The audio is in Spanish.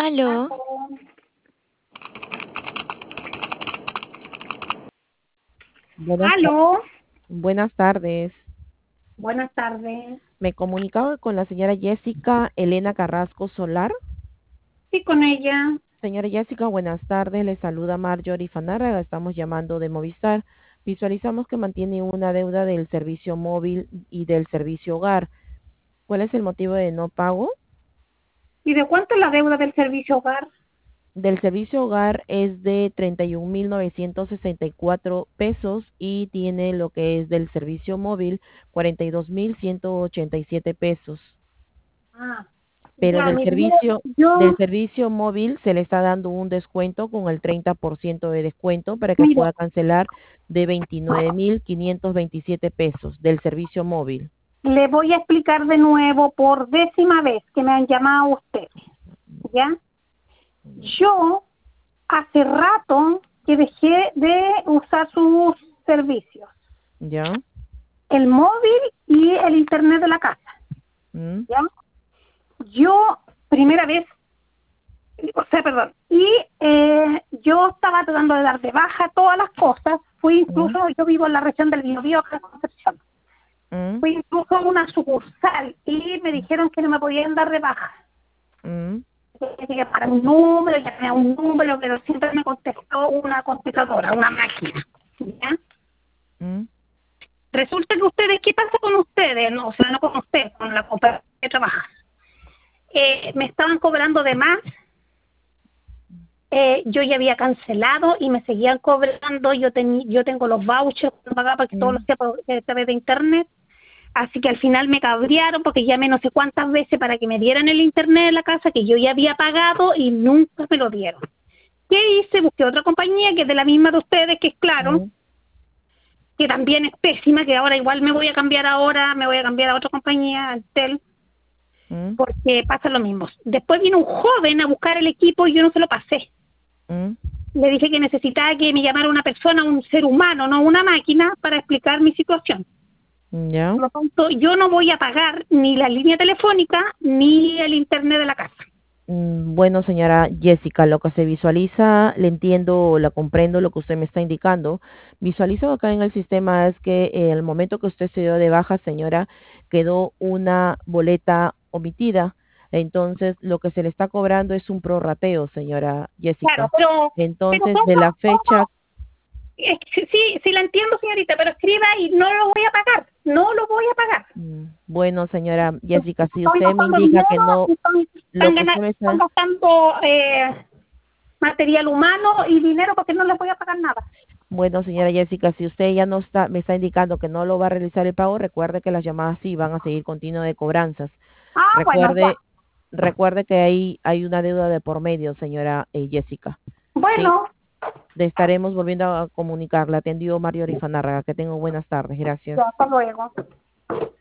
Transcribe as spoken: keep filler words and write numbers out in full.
Aló, Buenas, tar- aló, buenas tardes. buenas tardes. Me comunicaba con la señora Jessica Elena Carrasco Solar. Sí, con ella. Señora Jessica, buenas tardes. Le saluda Marjorie Fanárraga. Estamos llamando de Movistar. Visualizamos que mantiene una deuda del servicio móvil y del servicio hogar. ¿Cuál es el motivo de no pago? ¿Y de cuánto es la deuda del servicio hogar? Del servicio hogar es de treinta y un mil novecientos sesenta y cuatro pesos y tiene lo que es del servicio móvil cuarenta y dos mil ciento ochenta y siete pesos. Ah, Pero ya, del mire, yo, servicio del yo, servicio móvil se le está dando un descuento con el treinta por ciento de descuento para que mire, pueda cancelar de veintinueve mil quinientos veintisiete pesos del servicio móvil. le voy a explicar de nuevo por décima vez que me han llamado ustedes, ¿ya? Yo hace rato que dejé de usar sus servicios, ¿Ya? el móvil y el internet de la casa, ¿Mm? ¿ya? Yo, primera vez, o sea, perdón, y eh, yo estaba tratando de dar de baja todas las cosas, fui ¿Mm? incluso, yo vivo en la región del Biobío, acá en Concepción, ¿Mm? fui incluso a una sucursal y me dijeron que no me podían dar de baja, ¿Mm? que tenía para un número, llamé a un número, pero siempre me contestó una computadora, una máquina, ¿ya? ¿Mm? Resulta que ustedes, ¿qué pasa con ustedes? No, o sea, no con ustedes, con la compañía que trabaja. Eh, me estaban cobrando de más. Eh, yo ya había cancelado y me seguían cobrando. Yo tení, yo tengo los vouchers que pagaba porque todo lo ¿Mm? hacía por, eh, a través de internet. Así que al final me cabrearon porque llamé no sé cuántas veces para que me dieran el internet de la casa que yo ya había pagado y nunca me lo dieron. ¿Qué hice? Busqué otra compañía que es de la misma de ustedes, que es Claro, ¿Mm? que también es pésima, que ahora igual me voy a cambiar ahora, me voy a cambiar a otra compañía, Antel, ¿Mm? porque pasa lo mismo. Después vino un joven a buscar el equipo y yo no se lo pasé. ¿Mm? Le dije que necesitaba que me llamara una persona, un ser humano, no una máquina, para explicar mi situación. ¿Ya? Por lo tanto, yo no voy a pagar ni la línea telefónica ni el internet de la casa. Mm, Bueno, señora Jessica, lo que se visualiza, le entiendo, la comprendo lo que usted me está indicando. Visualizo acá en el sistema es que eh, al momento que usted se dio de baja, señora, quedó una boleta omitida. Entonces, lo que se le está cobrando es un prorrateo, señora Claro, Jessica. pero, pero Entonces, de ¿cómo, la fecha, cómo? Es que sí, sí la entiendo, señorita, pero escriba y no lo voy a pagar, no lo voy a pagar. mm, bueno, señora Jessica, si Estoy usted me gastando indica que dinero, no, están, lo están, que usted gana- me están está gastando eh, material humano y dinero porque no les voy a pagar nada. Bueno, señora Jessica, si usted ya no está, me está indicando que no lo va a realizar el pago, recuerde que las llamadas sí van a seguir continuo de cobranzas. Ah, bueno, ya. Recuerde, recuerde que hay, hay una deuda de por medio, señora eh, Jessica. Sí, Bueno, le estaremos volviendo a comunicar. La atendió Mario Rifanárraga. Que tenga buenas tardes. Gracias. ya, hasta luego.